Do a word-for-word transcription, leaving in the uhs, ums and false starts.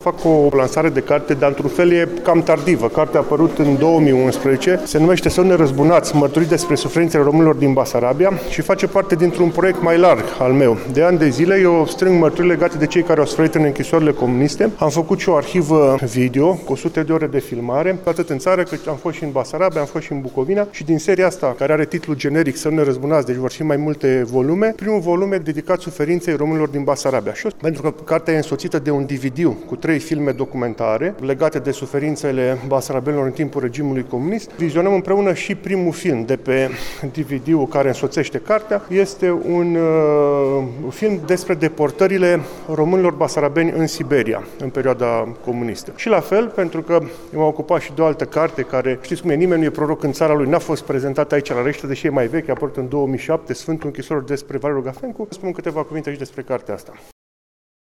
fac o lansare de carte, dar într-un fel e cam tardivă. Cartea a apărut în două mii unsprezece, se numește Să nu ne răzbunați, mărturii despre suferințele românilor din Basarabia și face parte dintr-un proiect mai larg al meu. De ani de zile eu strâng mărturii legate de cei care au suferit în închisorile comuniste. Am făcut și o arhivă video cu o sută de ore de filmare, atât în țară cât am fost și în Basarabia, am fost și în Bucovina și din seria asta, care are titlul generic Să nu ne răzbunați, deci vor fi mai multe volume, primul volume dedicat suferinței românilor din Basarabia. Și eu, pentru că cartea e însoțită de un D V D cu trei filme documentare legate de suferințele basarabenilor în timpul regimului comunist, vizionăm împreună și primul film de pe D V D-ul care însoțește cartea. Este un uh, film despre deportările românilor basarabeni în Siberia, în perioada comunistă. Și la fel, pentru că m-am ocupat și de o altă carte care, știți cum e, nimeni nu e proroc în țara lui, n-a fost prezentată aici la Rește, deși e mai veche, a apărut în două mii șapte, Sfântul Închisorilor despre Valeriu Gafencu. Spun câteva cuvinte și despre cartea asta.